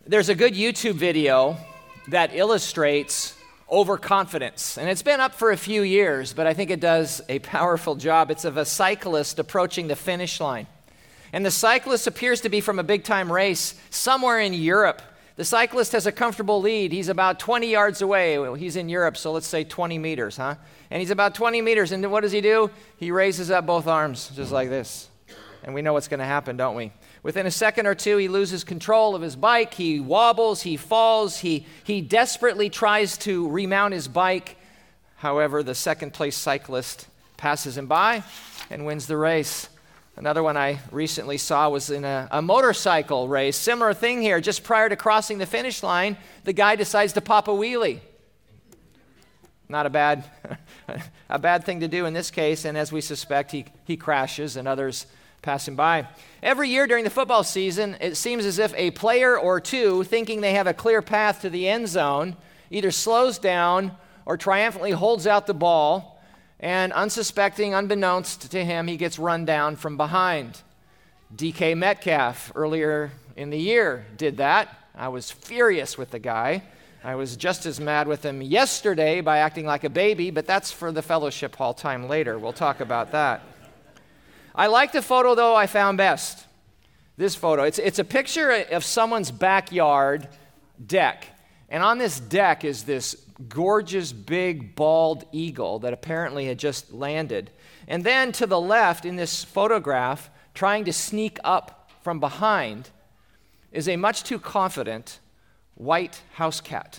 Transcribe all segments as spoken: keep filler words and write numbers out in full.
There's a good YouTube video that illustrates overconfidence, and it's been up for a few years, but I think it does a powerful job. It's of a cyclist approaching the finish line. And the cyclist appears to be from a big-time race somewhere in Europe. The cyclist has a comfortable lead. He's about twenty yards away. Well, he's in Europe, so let's say twenty meters, huh? And he's about twenty meters, and what does he do? He raises up both arms, just like this. And we know what's going to happen, don't we? Within a second or two, he loses control of his bike. He wobbles, he falls, he, he desperately tries to remount his bike. However, the second-place cyclist passes him by and wins the race. Another one I recently saw was in a, a motorcycle race. Similar thing here. Just prior to crossing the finish line, the guy decides to pop a wheelie. Not a bad, a bad thing to do in this case, and as we suspect, he, he crashes and others pass him by. Every year during the football season, it seems as if a player or two, thinking they have a clear path to the end zone, either slows down or triumphantly holds out the ball, and unsuspecting, unbeknownst to him, he gets run down from behind. D K Metcalf, earlier in the year, did that. I was furious with the guy. I was just as mad with him yesterday by acting like a baby, but that's for the fellowship hall time later. We'll talk about that. I like the photo, though, I found best. This photo. It's, it's a picture of someone's backyard deck. And on this deck is this gorgeous, big, bald eagle that apparently had just landed. And then to the left in this photograph, trying to sneak up from behind, is a much too confident white house cat.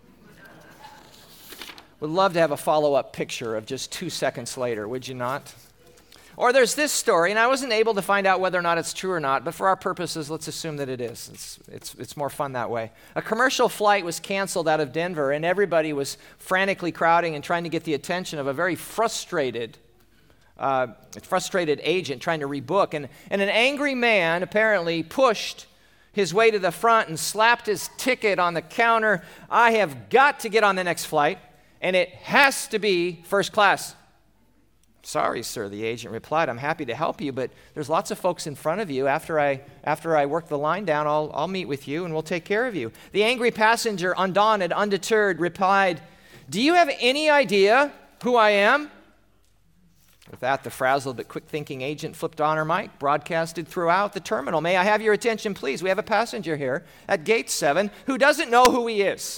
Would love to have a follow-up picture of just two seconds later, would you not? Or there's this story, and I wasn't able to find out whether or not it's true or not, but for our purposes, let's assume that it is. It's, it's, it's more fun that way. A commercial flight was canceled out of Denver, and everybody was frantically crowding and trying to get the attention of a very frustrated, uh, frustrated agent trying to rebook. And, and an angry man apparently pushed his way to the front and slapped his ticket on the counter. I have got to get on the next flight, and it has to be first class. Sorry, sir, the agent replied. I'm happy to help you, but there's lots of folks in front of you. After I after I work the line down, I'll, I'll meet with you and we'll take care of you. The angry passenger, undaunted, undeterred, replied, do you have any idea who I am? With that, the frazzled but quick-thinking agent flipped on her mic, broadcasted throughout the terminal. May I have your attention, please? We have a passenger here at gate seven who doesn't know who he is.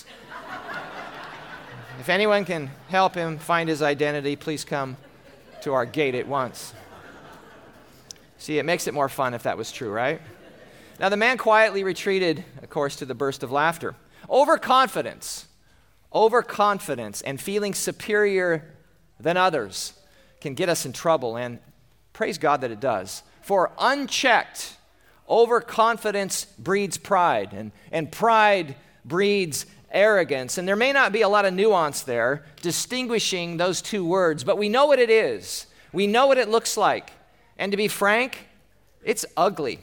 If anyone can help him find his identity, please come to our gate at once. See, it makes it more fun if that was true, right? Now, the man quietly retreated, of course, to the burst of laughter. Overconfidence, overconfidence and feeling superior than others can get us in trouble, and praise God that it does. For unchecked, overconfidence breeds pride, and, and pride breeds arrogance. And there may not be a lot of nuance there distinguishing those two words, but we know what it is. We know what it looks like. And to be frank, it's ugly.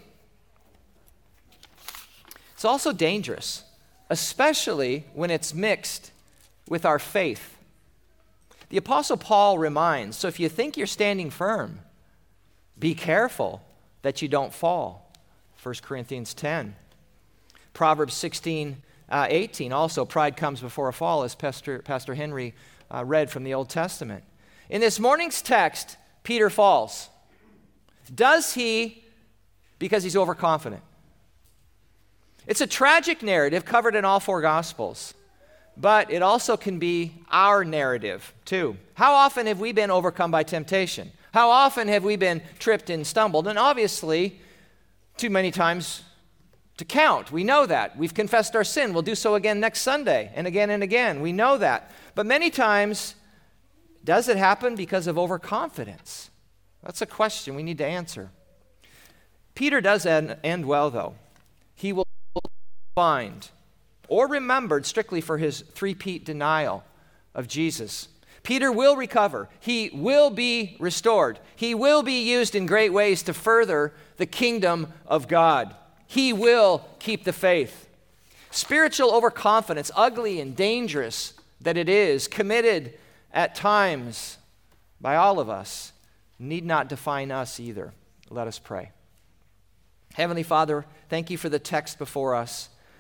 It's also dangerous, especially when it's mixed with our faith. The Apostle Paul reminds, so if you think you're standing firm, be careful that you don't fall. First Corinthians ten. Proverbs sixteen Uh, eighteen, also, pride comes before a fall, as Pastor, Pastor Henry uh, read from the Old Testament. In this morning's text, Peter falls. Does he because he's overconfident? It's a tragic narrative covered in all four Gospels, but it also can be our narrative, too. How often have we been overcome by temptation? How often have we been tripped and stumbled? And obviously, too many times to count. We know that. We've confessed our sin. We'll do so again next Sunday and again and again. We know that. But many times, does it happen because of overconfidence? That's a question we need to answer. Peter does end, end well, though. He will find or remembered strictly for his three-peat denial of Jesus. Peter will recover. He will be restored. He will be used in great ways to further the kingdom of God. He will keep the faith. Spiritual overconfidence, ugly and dangerous that it is, committed at times by all of us, need not define us either. Let us pray. Heavenly Father, thank you for the text before us.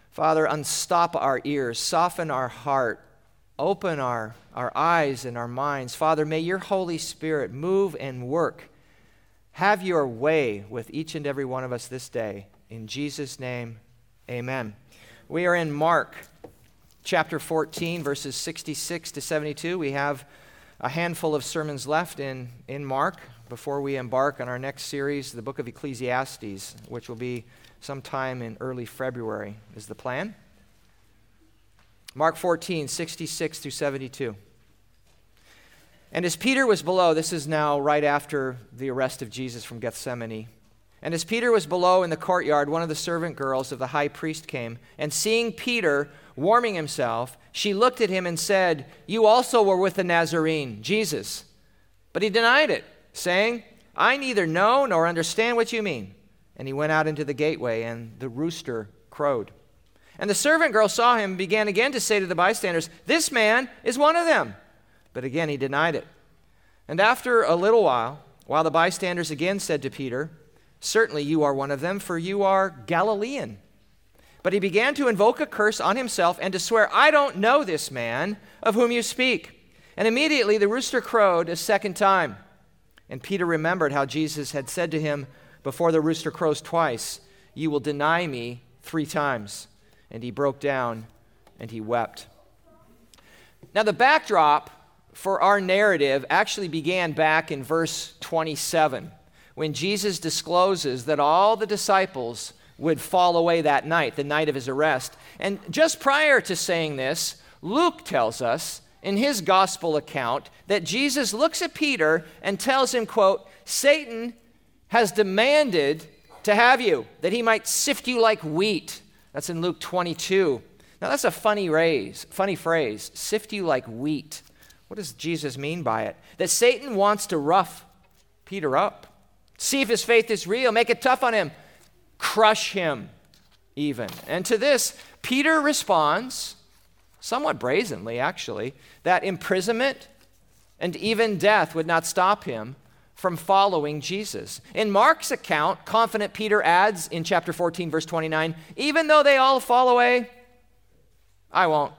Father, unstop our ears, soften our heart, open our, our eyes and our minds. Father, may your Holy Spirit move and work. Have your way with each and every one of us this day. In Jesus' name, amen. We are in Mark chapter fourteen, verses sixty-six to seventy-two. We have a handful of sermons left in, in Mark before we embark on our next series, the book of Ecclesiastes, which will be sometime in early February, is the plan. Mark fourteen, sixty-six through seventy-two. And as Peter was below, this is now right after the arrest of Jesus from Gethsemane. And as Peter was below in the courtyard, one of the servant girls of the high priest came, and seeing Peter warming himself, she looked at him and said, "You also were with the Nazarene, Jesus." But he denied it, saying, "I neither know nor understand what you mean." And he went out into the gateway, and the rooster crowed. And the servant girl saw him and began again to say to the bystanders, "This man is one of them." But again he denied it. And after a little while, while the bystanders again said to Peter, "Certainly you are one of them, for you are Galilean." But he began to invoke a curse on himself and to swear, "I don't know this man of whom you speak." And immediately the rooster crowed a second time. And Peter remembered how Jesus had said to him, "Before the rooster crows twice, you will deny me three times." And he broke down and he wept. Now the backdrop for our narrative actually began back in verse twenty-seven, when Jesus discloses that all the disciples would fall away that night, the night of his arrest. And just prior to saying this, Luke tells us in his gospel account that Jesus looks at Peter and tells him, quote, "Satan has demanded to have you, that he might sift you like wheat." That's in Luke twenty-two. Now that's a funny phrase, funny phrase, sift you like wheat. What does Jesus mean by it? That Satan wants to rough Peter up, see if his faith is real, make it tough on him, crush him even. And to this, Peter responds, somewhat brazenly actually, that imprisonment and even death would not stop him from following Jesus. In Mark's account, confident Peter adds in chapter fourteen, verse twenty-nine, "Even though they all fall away, I won't."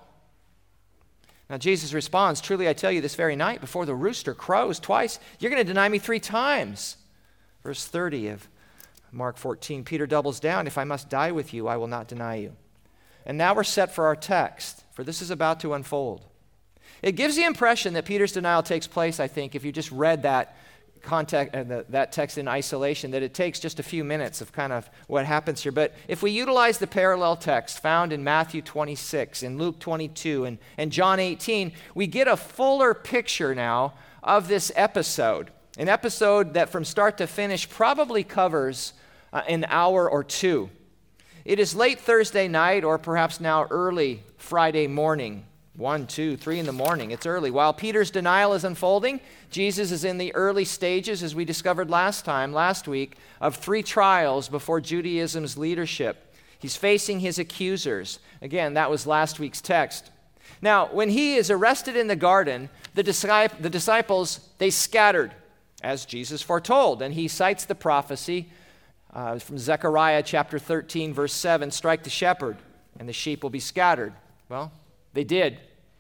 Now Jesus responds, "Truly I tell you, this very night before the rooster crows twice, you're going to deny me three times." Verse thirty of Mark fourteen, Peter doubles down, "If I must die with you, I will not deny you." And now we're set for our text, for this is about to unfold. It gives the impression that Peter's denial takes place, I think, if you just read that context, uh, the, that text in isolation, that it takes just a few minutes of kind of what happens here. But if we utilize the parallel text found in Matthew twenty-six, in Luke twenty-two, and, and John eighteen, we get a fuller picture now of this episode. An episode that from start to finish probably covers uh, an hour or two. It is late Thursday night, or perhaps now early Friday morning. One, two, three in the morning. It's early. While Peter's denial is unfolding, Jesus is in the early stages, as we discovered last time, last week, of three trials before Judaism's leadership. He's facing his accusers. Again, that was last week's text. Now, when he is arrested in the garden, the, discip- the disciples, they scattered, as Jesus foretold. And he cites the prophecy uh, from Zechariah chapter thirteen, verse seven, "Strike the shepherd, and the sheep will be scattered." Well, they did.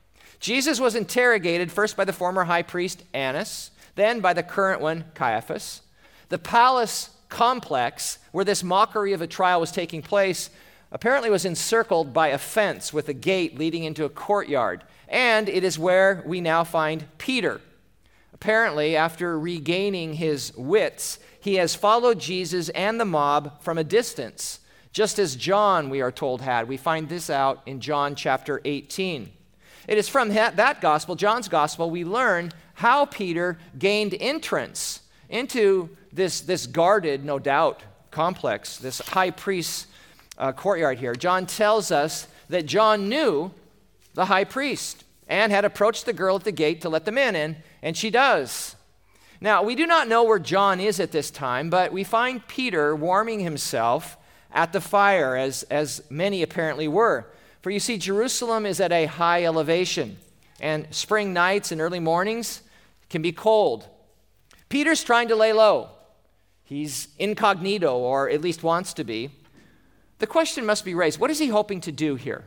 Jesus was interrogated first by the former high priest Annas, then by the current one, Caiaphas. The palace complex where this mockery of a trial was taking place apparently was encircled by a fence with a gate leading into a courtyard. And it is where we now find Peter. Apparently, after regaining his wits, he has followed Jesus and the mob from a distance, just as John, we are told, had. We find this out in John chapter eighteen. It is from that, that gospel, John's gospel, we learn how Peter gained entrance into this, this guarded, no doubt, complex, this high priest's uh, courtyard here. John tells us that John knew the high priest and had approached the girl at the gate to let them in, and, and she does. Now, we do not know where John is at this time, but we find Peter warming himself at the fire, as, as many apparently were. For you see, Jerusalem is at a high elevation, and spring nights and early mornings can be cold. Peter's trying to lay low. He's incognito, or at least wants to be. The question must be raised, what is he hoping to do here?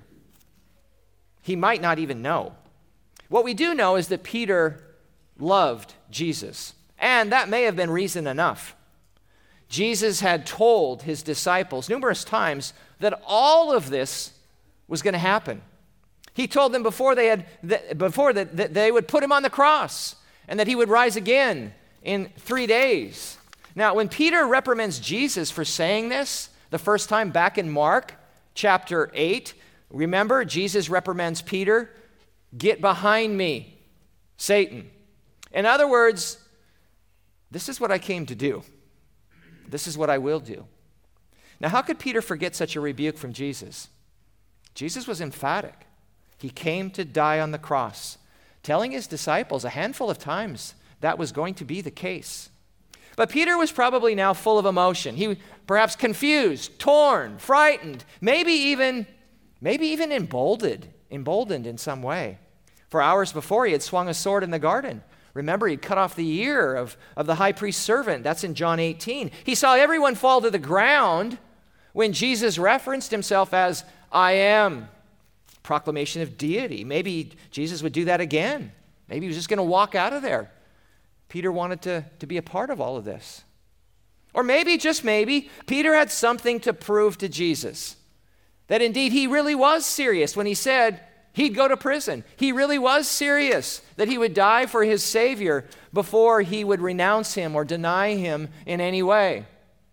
He might not even know. What we do know is that Peter loved Jesus, and that may have been reason enough. Jesus had told his disciples numerous times that all of this was going to happen. He told them before they had that, before that, that they would put him on the cross and that he would rise again in three days. Now, when Peter reprimands Jesus for saying this, the first time back in Mark chapter eight, remember, Jesus reprimands Peter, "Get behind me, Satan." In other words, this is what I came to do. This is what I will do. Now, how could Peter forget such a rebuke from Jesus? Jesus was emphatic. He came to die on the cross, telling his disciples a handful of times that was going to be the case. But Peter was probably now full of emotion. He was perhaps confused, torn, frightened, maybe even, maybe even emboldened, emboldened in some way. For hours before, he had swung a sword in the garden. Remember, he'd cut off the ear of, of the high priest's servant. That's in John eighteen. He saw everyone fall to the ground when Jesus referenced himself as, "I am." Proclamation of deity. Maybe Jesus would do that again. Maybe he was just going to walk out of there. Peter wanted to, to be a part of all of this. Or maybe, just maybe, Peter had something to prove to Jesus. That indeed he really was serious when he said he'd go to prison. He really was serious that he would die for his Savior before he would renounce him or deny him in any way.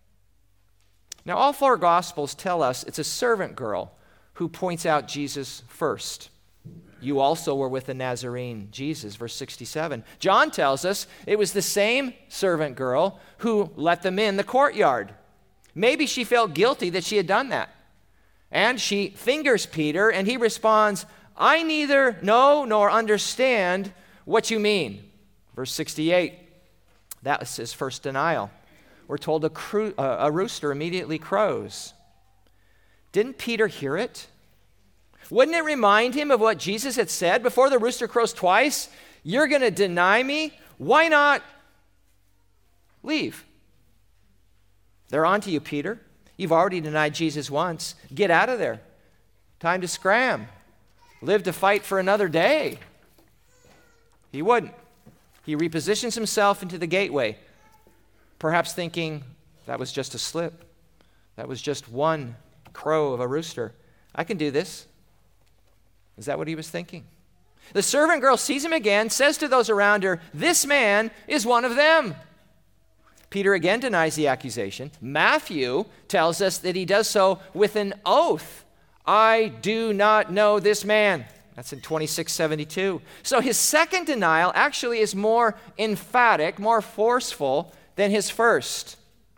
Now, all four Gospels tell us it's a servant girl who points out Jesus first. You also were with the Nazarene, Jesus, verse sixty-seven. John tells us it was the same servant girl who let them in the courtyard. Maybe she felt guilty that she had done that. And she fingers Peter, and he responds, "I neither know nor understand what you mean." Verse sixty-eight, that was his first denial. We're told a, cro- a rooster immediately crows. Didn't Peter hear it? Wouldn't it remind him of what Jesus had said before the rooster crows twice? You're going to deny me? Why not leave? They're on to you, Peter. You've already denied Jesus once. Get out of there. Time to scram. Live to fight for another day. He wouldn't. He repositions himself into the gateway, perhaps thinking that was just a slip. That was just one crow of a rooster. I can do this. Is that what he was thinking? The servant girl sees him again, says to those around her, "This man is one of them." Peter again denies the accusation. Matthew tells us that he does so with an oath. "I do not know this man." That's in twenty-six seventy-two. So his second denial actually is more emphatic, more forceful than his first.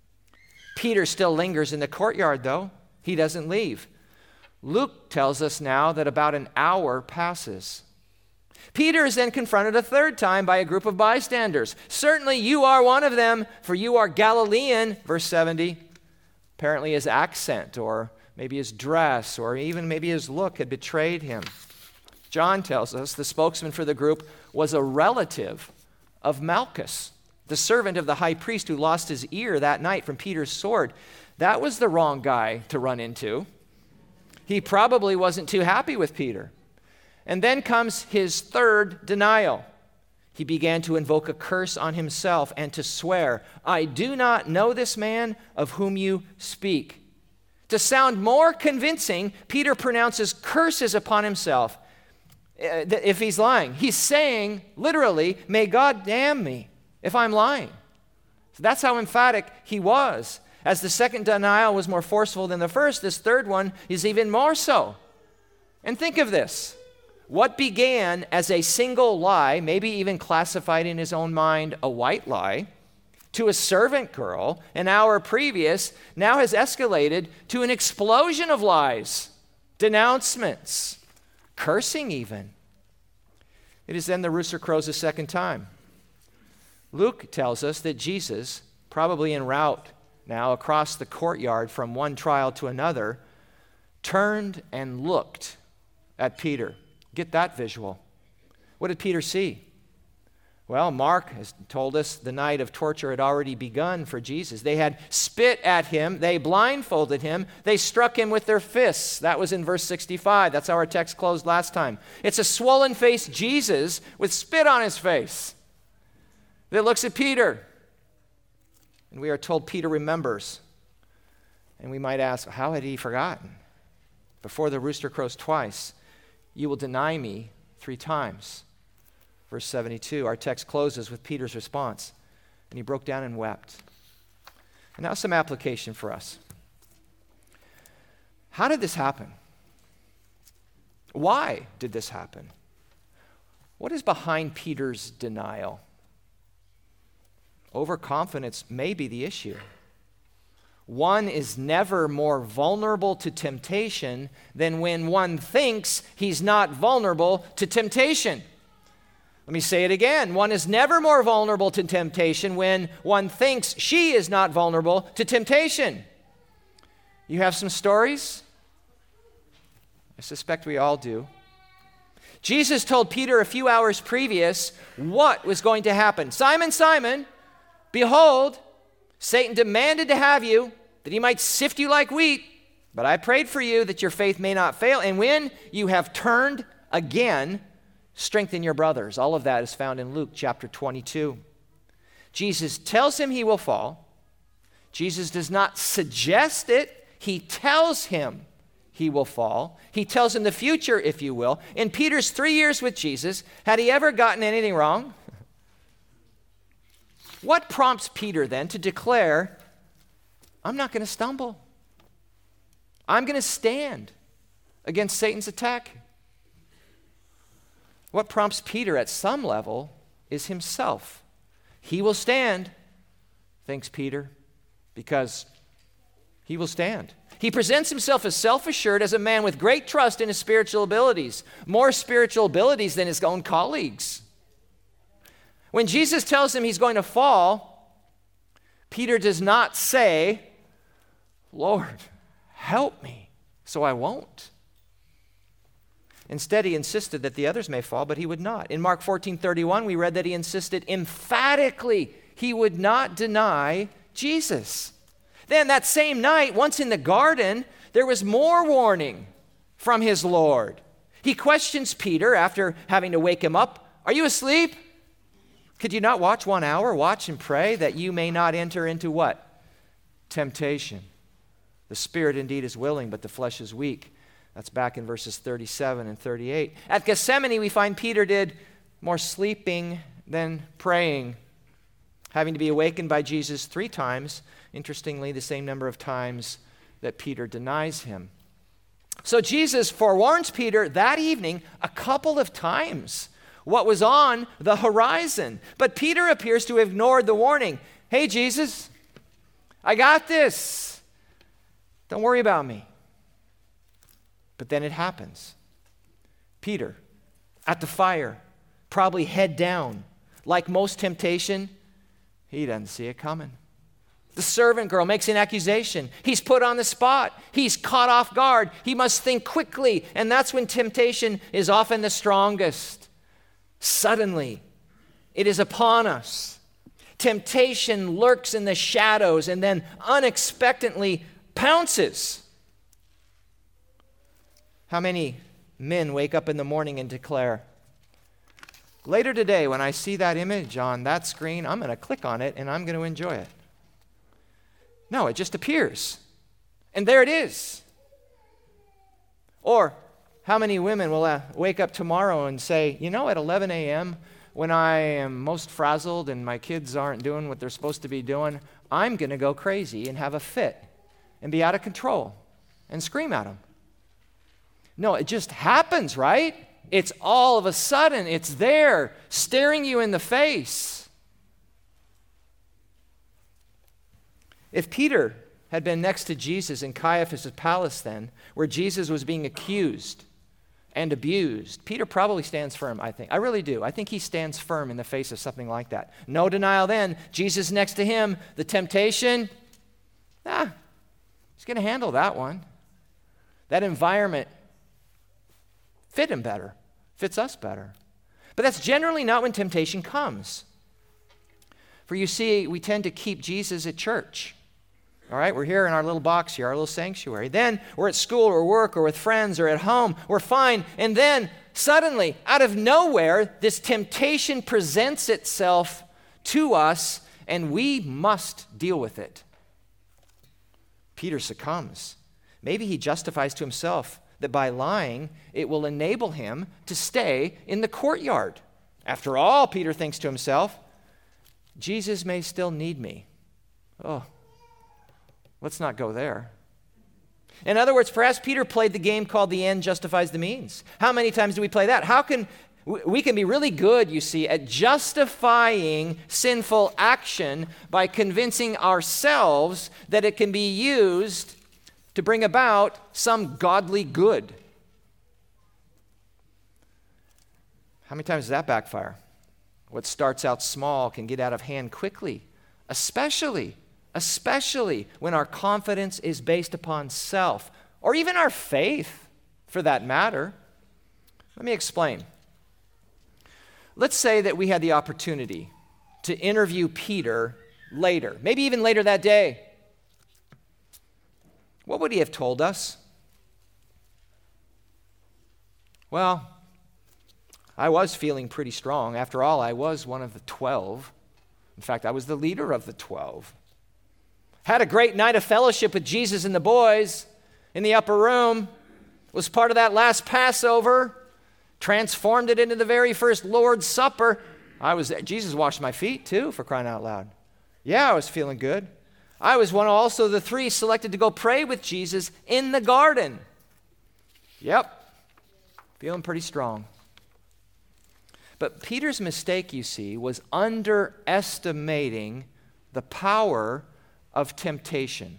Peter still lingers in the courtyard, though. He doesn't leave. Luke tells us now that about an hour passes. Peter is then confronted a third time by a group of bystanders. "Certainly you are one of them, for you are Galilean," verse seventy. Apparently his accent, or maybe his dress, or even maybe his look had betrayed him. John tells us the spokesman for the group was a relative of Malchus, the servant of the high priest who lost his ear that night from Peter's sword. That was the wrong guy to run into. He probably wasn't too happy with Peter. And then comes his third denial. He began to invoke a curse on himself and to swear, "I do not know this man of whom you speak." To sound more convincing, Peter pronounces curses upon himself if he's lying. He's saying, literally, "May God damn me if I'm lying." So that's how emphatic he was. As the second denial was more forceful than the first, this third one is even more so. And think of this. What began as a single lie, maybe even classified in his own mind a white lie, to a servant girl an hour previous, now has escalated to an explosion of lies, denouncements, cursing even. It is then the rooster crows a second time. Luke tells us that Jesus, probably en route now across the courtyard from one trial to another, turned and looked at Peter. Get that visual. What did Peter see? Well, Mark has told us the night of torture had already begun for Jesus. They had spit at him. They blindfolded him. They struck him with their fists. That was in verse sixty-five. That's how our text closed last time. It's a swollen-faced Jesus with spit on his face that looks at Peter. And we are told Peter remembers. And we might ask, how had he forgotten? Before the rooster crows twice, you will deny me three times. Verse seventy-two, our text closes with Peter's response. And he broke down and wept. And now some application for us. How did this happen? Why did this happen? What is behind Peter's denial? Overconfidence may be the issue. One is never more vulnerable to temptation than when one thinks he's not vulnerable to temptation. Let me say it again. One is never more vulnerable to temptation when one thinks she is not vulnerable to temptation. You have some stories? I suspect we all do. Jesus told Peter a few hours previous what was going to happen. Simon, Simon, behold, Satan demanded to have you, that he might sift you like wheat, but I prayed for you that your faith may not fail. And when you have turned again, strengthen your brothers. All of that is found in Luke chapter twenty-two. Jesus tells him he will fall. Jesus does not suggest it. He tells him he will fall. He tells him the future, if you will. In Peter's three years with Jesus, had he ever gotten anything wrong? What prompts Peter then to declare, I'm not going to stumble. I'm going to stand against Satan's attack? What prompts Peter at some level is himself. He will stand, thinks Peter, because he will stand. He presents himself as self-assured, as a man with great trust in his spiritual abilities, more spiritual abilities than his own colleagues. When Jesus tells him he's going to fall, Peter does not say, Lord, help me so I won't. Instead, he insisted that the others may fall, but he would not. In Mark fourteen thirty-one, we read that he insisted emphatically he would not deny Jesus. Then that same night, once in the garden, there was more warning from his Lord. He questions Peter after having to wake him up. Are you asleep? Could you not watch one hour? Watch and pray that you may not enter into what? Temptation. The spirit indeed is willing, but the flesh is weak. That's back in verses thirty-seven and thirty-eight. At Gethsemane, we find Peter did more sleeping than praying, having to be awakened by Jesus three times. Interestingly, the same number of times that Peter denies him. So Jesus forewarns Peter that evening a couple of times what was on the horizon. But Peter appears to have ignored the warning. Hey, Jesus, I got this. Don't worry about me. But then it happens. Peter, at the fire, probably head down. Like most temptation, he doesn't see it coming. The servant girl makes an accusation. He's put on the spot. He's caught off guard. He must think quickly. And that's when temptation is often the strongest. Suddenly, it is upon us. Temptation lurks in the shadows and then unexpectedly pounces. How many men wake up in the morning and declare, later today when I see that image on that screen, I'm going to click on it and I'm going to enjoy it? No, it just appears. And there it is. Or how many women will uh, wake up tomorrow and say, you know, at eleven a.m., when I am most frazzled and my kids aren't doing what they're supposed to be doing, I'm going to go crazy and have a fit and be out of control and scream at them. No, it just happens, right? It's all of a sudden, it's there, staring you in the face. If Peter had been next to Jesus in Caiaphas' palace then, where Jesus was being accused and abused, Peter probably stands firm, I think. I really do. I think he stands firm in the face of something like that. No denial then. Jesus next to him, the temptation, ah, he's going to handle that one. That environment fit him better, fits us better. But that's generally not when temptation comes. For you see, we tend to keep Jesus at church. All right, we're here in our little box here, our little sanctuary. Then we're at school or work or with friends or at home. We're fine. And then suddenly, out of nowhere, this temptation presents itself to us, and we must deal with it. Peter succumbs. Maybe he justifies to himself that by lying, it will enable him to stay in the courtyard. After all, Peter thinks to himself, Jesus may still need me. Oh, let's not go there. In other words, perhaps Peter played the game called the end justifies the means. How many times do we play that? How can we can be really good, you see, at justifying sinful action by convincing ourselves that it can be used to bring about some godly good. How many times does that backfire? What starts out small can get out of hand quickly, especially, especially when our confidence is based upon self, or even our faith, for that matter. Let me explain. Let's say that we had the opportunity to interview Peter later, maybe even later that day. What would he have told us? Well, I was feeling pretty strong. After all, I was one of the twelve. In fact, I was the leader of the twelve. Had a great night of fellowship with Jesus and the boys in the upper room. Was part of that last Passover. Transformed it into the very first Lord's Supper. I was Jesus washed my feet too, for crying out loud. Yeah, I was feeling good. I was one also of the three selected to go pray with Jesus in the garden. Yep, feeling pretty strong. But Peter's mistake, you see, was underestimating the power of temptation.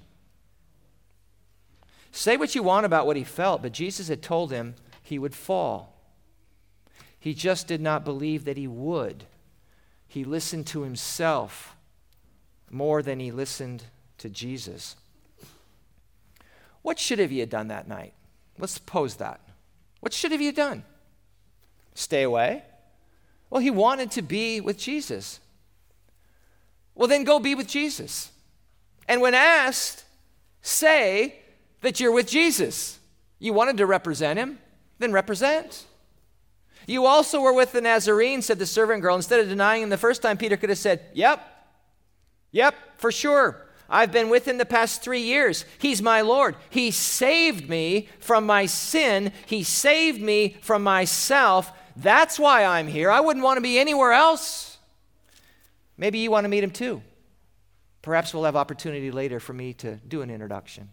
Say what you want about what he felt, but Jesus had told him he would fall. He just did not believe that he would. He listened to himself more than he listened to Jesus. What should have you done that night? Let's suppose that. What should have you done? Stay away? Well, he wanted to be with Jesus. Well, then go be with Jesus. And when asked, say that you're with Jesus. You wanted to represent him? Then represent. You also were with the Nazarene, said the servant girl. Instead of denying him the first time, Peter could have said, yep, yep, for sure. I've been with him the past three years. He's my Lord. He saved me from my sin. He saved me from myself. That's why I'm here. I wouldn't want to be anywhere else. Maybe you want to meet him too. Perhaps we'll have opportunity later for me to do an introduction.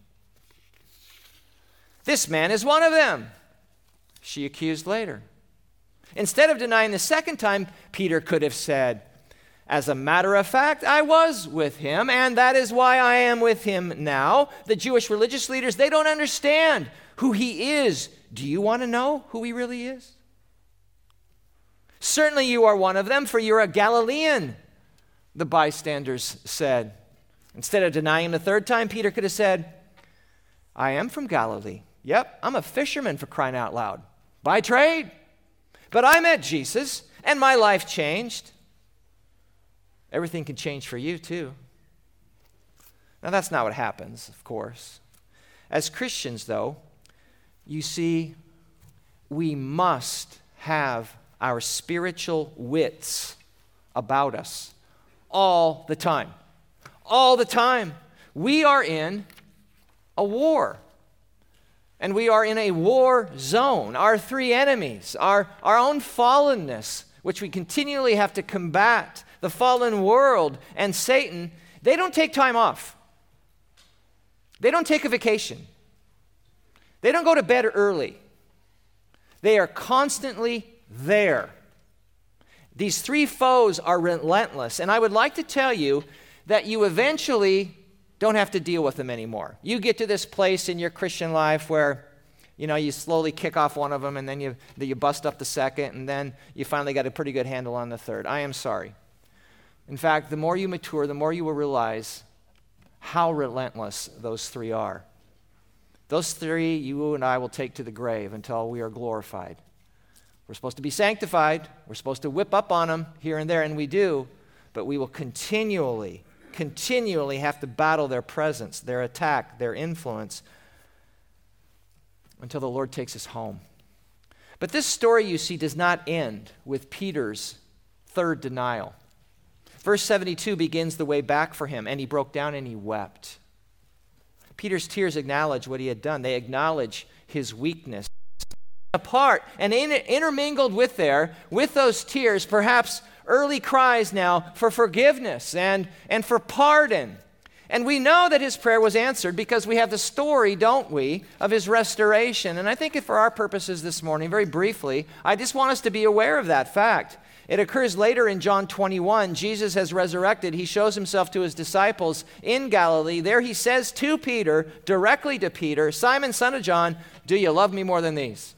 This man is one of them, she accused later. Instead of denying the second time, Peter could have said, as a matter of fact, I was with him, and that is why I am with him now. The Jewish religious leaders, they don't understand who he is. Do you want to know who he really is? Certainly you are one of them, for you're a Galilean, the bystanders said. Instead of denying him the third time, Peter could have said, I am from Galilee. Yep, I'm a fisherman, for crying out loud, by trade. But I met Jesus, and my life changed. Everything can change for you, too. Now, that's not what happens, of course. As Christians, though, you see, we must have our spiritual wits about us all the time. All the time. We are in a war. And we are in a war zone. Our three enemies, our, our own fallenness, which we continually have to combat, the fallen world and Satan, they don't take time off. They don't take a vacation. They don't go to bed early. They are constantly there. These three foes are relentless. And I would like to tell you that you eventually don't have to deal with them anymore. You get to this place in your Christian life where, you know, you slowly kick off one of them, and then you, you bust up the second, and then you finally got a pretty good handle on the third. I am sorry. In fact, the more you mature, the more you will realize how relentless those three are. Those three, you and I will take to the grave until we are glorified. We're supposed to be sanctified. We're supposed to whip up on them here and there, and we do. But we will continually, continually have to battle their presence, their attack, their influence until the Lord takes us home. But this story, you see, does not end with Peter's third denial. Verse seventy-two begins the way back for him, and he broke down and he wept. Peter's tears acknowledge what he had done. They acknowledge his weakness. Apart and in, intermingled with there, with those tears, perhaps early cries now for forgiveness and, and for pardon. And we know that his prayer was answered because we have the story, don't we, of his restoration. And I think for our purposes this morning, very briefly, I just want us to be aware of that fact. It occurs later in John twenty-one. Jesus has resurrected. He shows himself to his disciples in Galilee. There he says to Peter, directly to Peter, Simon, son of John, do you love me more than these?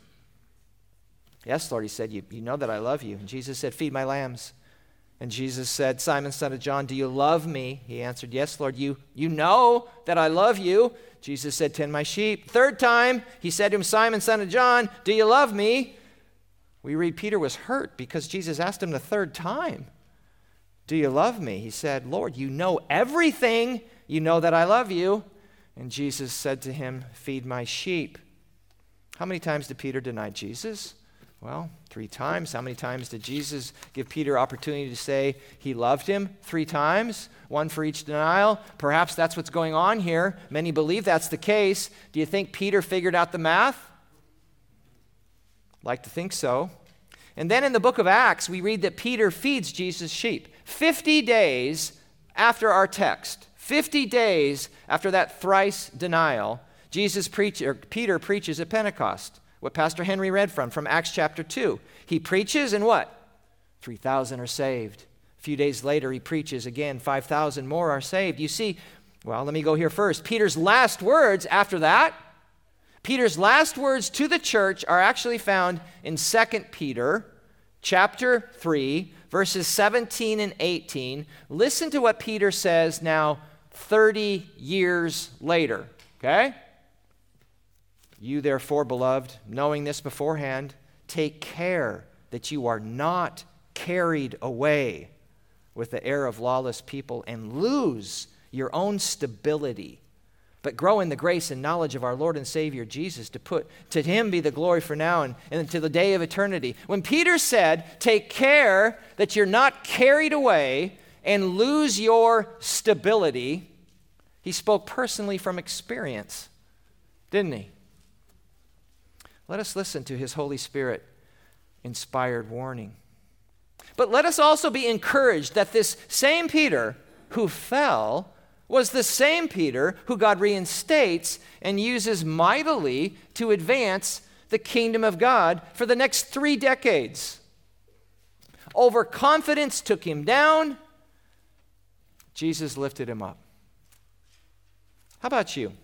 Yes, Lord, he said, you, you know that I love you. And Jesus said, feed my lambs. And Jesus said, Simon, son of John, do you love me? He answered, yes, Lord, you, you know that I love you. Jesus said, tend my sheep. Third time, he said to him, Simon, son of John, do you love me? We read Peter was hurt because Jesus asked him the third time, do you love me? He said, Lord, you know everything. You know that I love you. And Jesus said to him, feed my sheep. How many times did Peter deny Jesus? Well, three times. How many times did Jesus give Peter opportunity to say he loved him? Three times, one for each denial. Perhaps that's what's going on here. Many believe that's the case. Do you think Peter figured out the math? Like to think so. And then in the book of Acts, we read that Peter feeds Jesus' sheep. fifty days after our text, fifty days after that thrice denial, Jesus preach, or Peter preaches at Pentecost. What Pastor Henry read from, from Acts chapter two. He preaches and what? three thousand are saved. A few days later, he preaches again, five thousand more are saved. You see, well, let me go here first. Peter's last words after that, Peter's last words to the church are actually found in Second Peter chapter three, verses seventeen and eighteen. Listen to what Peter says now thirty years later, okay? You therefore, beloved, knowing this beforehand, take care that you are not carried away with the error of lawless people and lose your own stability, but grow in the grace and knowledge of our Lord and Savior Jesus. To put to him be the glory for now and, and to the day of eternity. When Peter said, take care that you're not carried away and lose your stability, he spoke personally from experience, didn't he? Let us listen to his Holy Spirit inspired warning. But let us also be encouraged that this same Peter who fell was the same Peter who God reinstates and uses mightily to advance the kingdom of God for the next three decades. Overconfidence took him down. Jesus lifted him up. How about you?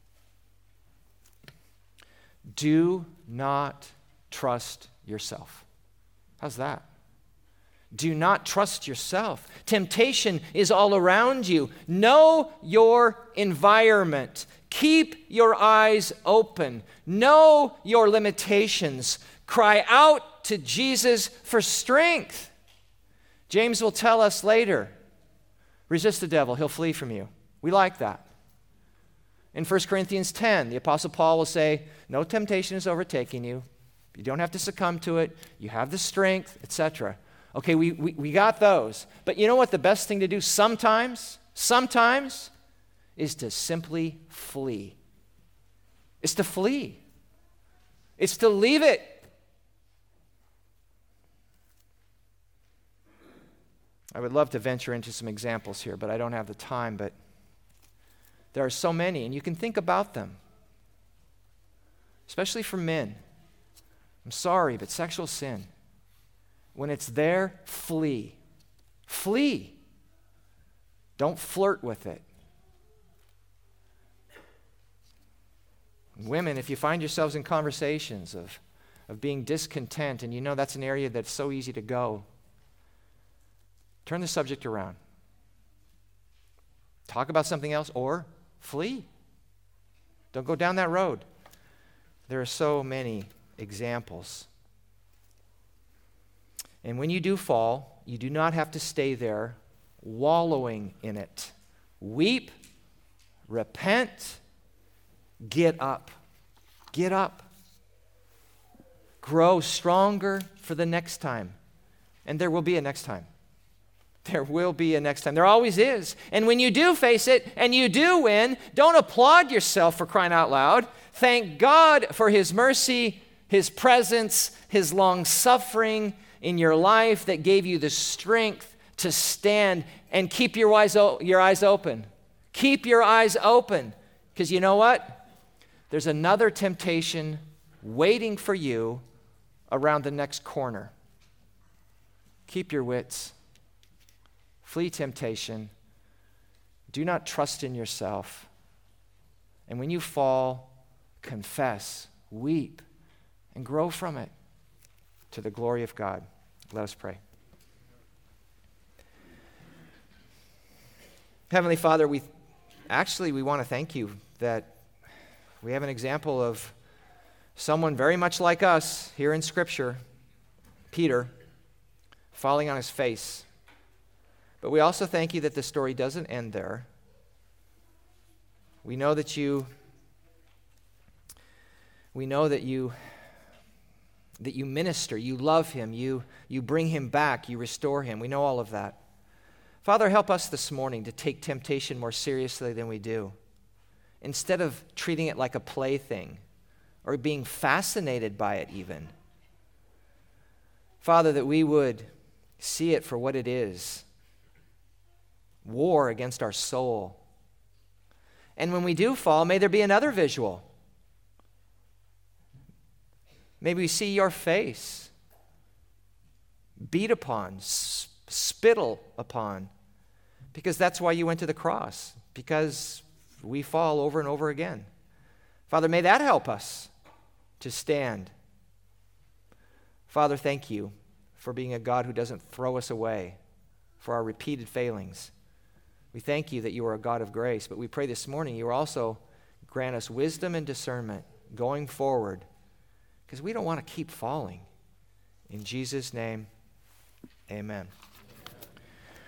Do not trust yourself. How's that? Do not trust yourself. Temptation is all around you. Know your environment. Keep your eyes open. Know your limitations. Cry out to Jesus for strength. James will tell us later, resist the devil, he'll flee from you. We like that. In First Corinthians ten, the Apostle Paul will say, no temptation is overtaking you. You don't have to succumb to it. You have the strength, et cetera. Okay, we, we, we got those. But you know what the best thing to do sometimes, sometimes, is to simply flee. It's to flee. It's to leave it. I would love to venture into some examples here, but I don't have the time. But there are so many, and you can think about them, especially for men. I'm sorry, but sexual sin, when it's there, flee. Flee. Don't flirt with it. Women, if you find yourselves in conversations of, of being discontent, and you know that's an area that's so easy to go, turn the subject around. Talk about something else or flee. Don't go down that road. There are so many examples. And when you do fall, you do not have to stay there wallowing in it. Weep, repent, get up. Get up. Grow stronger for the next time. And there will be a next time. There will be a next time. There always is. And when you do face it and you do win, don't applaud yourself for crying out loud. Thank God for His mercy, His presence, His long suffering in your life that gave you the strength to stand and keep your eyes, your eyes open. Keep your eyes open. Because you know what? There's another temptation waiting for you around the next corner. Keep your wits. Flee temptation. Do not trust in yourself. And when you fall, confess, weep, and grow from it to the glory of God. Let us pray. Heavenly Father, we actually we want to thank you that we have an example of someone very much like us here in Scripture, Peter, falling on his face. But we also thank you that the story doesn't end there. We know that you we know that you that you minister, you love him, you you bring him back, you restore him. We know all of that. Father, help us this morning to take temptation more seriously than we do. Instead of treating it like a plaything or being fascinated by it even. Father, that we would see it for what it is. War against our soul. And when we do fall, may there be another visual. May we see your face beat upon, spittle upon, because that's why you went to the cross, because we fall over and over again. Father, may that help us to stand. Father, thank you for being a God who doesn't throw us away for our repeated failings. We thank you that you are a God of grace, but we pray this morning you will also grant us wisdom and discernment going forward, because we don't want to keep falling. In Jesus' name, amen.